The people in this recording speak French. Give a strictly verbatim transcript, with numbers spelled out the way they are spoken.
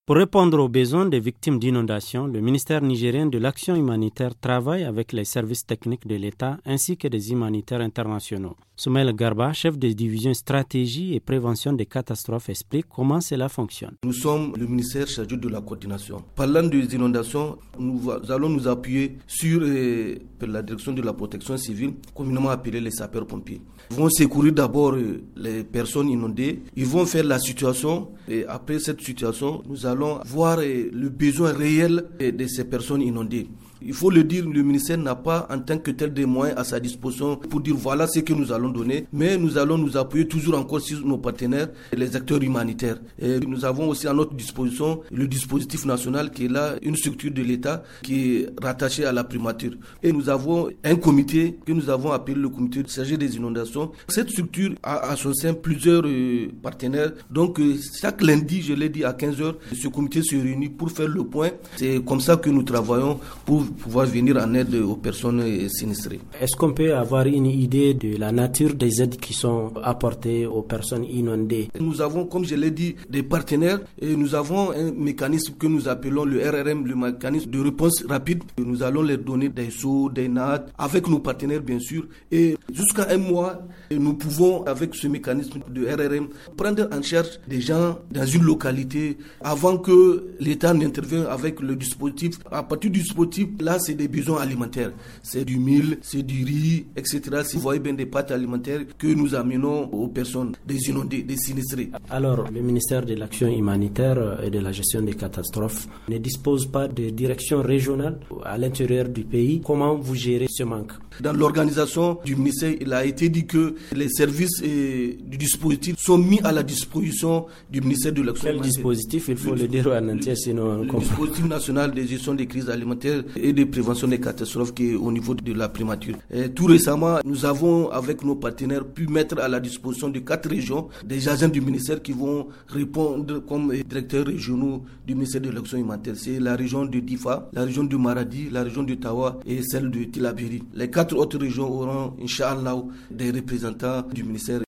Pour répondre aux besoins des victimes d'inondations, le ministère nigérien de l'Action humanitaire travaille avec les services techniques de l'État ainsi que des humanitaires internationaux. Soumaïla Garba, chef de division stratégie et prévention des catastrophes, explique comment cela fonctionne. Nous sommes le ministère chargé de la coordination. Parlant des inondations, nous allons nous appuyer sur euh, la direction de la protection civile, communément appelée les sapeurs-pompiers. Ils vont secourir d'abord euh, les personnes inondées. Ils vont faire la situation et après cette situation, nous allons voir euh, le besoin réel euh, de ces personnes inondées. Il faut le dire, le ministère n'a pas en tant que tel des moyens à sa disposition pour dire voilà ce que nous allons donner, mais nous allons nous appuyer toujours encore sur nos partenaires, les acteurs humanitaires. Et nous avons aussi à notre disposition le dispositif national qui est là, une structure de l'État qui est rattachée à la primature. Et nous avons un comité que nous avons appelé le comité chargé des inondations. Cette structure a à son sein plusieurs euh, partenaires. Donc euh, chaque lundi, je l'ai dit à quinze heures, ce comité se réunit pour faire le point. C'est comme ça que nous travaillons pour pouvoir venir en aide aux personnes sinistrées. Est-ce qu'on peut avoir une idée de la nature des aides qui sont apportées aux personnes inondées? Nous avons, comme je l'ai dit, des partenaires et nous avons un mécanisme que nous appelons le R R M, le mécanisme de réponse rapide. Nous allons leur donner des seaux, des nattes, avec nos partenaires bien sûr. Et jusqu'à un mois, nous pouvons, avec ce mécanisme de R R M, prendre en charge des gens dans une localité avant que l'État n'intervienne avec le dispositif. À partir du dispositif, là, c'est des besoins alimentaires. C'est du mil, c'est du riz, et cetera. Si vous voyez bien des pâtes alimentaires que nous amenons aux personnes, des inondés, des sinistrés. Alors, le ministère de l'Action humanitaire et de la gestion des catastrophes ne dispose pas de direction régionale à l'intérieur du pays. Comment vous gérez ce manque? Dans l'organisation du ministère, il a été dit que les services et, du dispositif sont mis à la disposition du ministère de l'Action humanitaire. Quel dispositif? Il faut le, le dire en entier, sinon on le comprend. Dispositif national de gestion des crises alimentaires et de prévention des catastrophes qui est au niveau de la primature. Et tout récemment, nous avons, avec nos partenaires, pu mettre à la disposition de quatre régions des agents du ministère qui vont répondre comme directeurs régionaux du ministère de l'Action humanitaire. C'est la région de Difa, la région de Maradi, la région de Tawa et celle de Tillabéri. Les quatre autres régions auront, Inch'Allah, des représentants du ministère.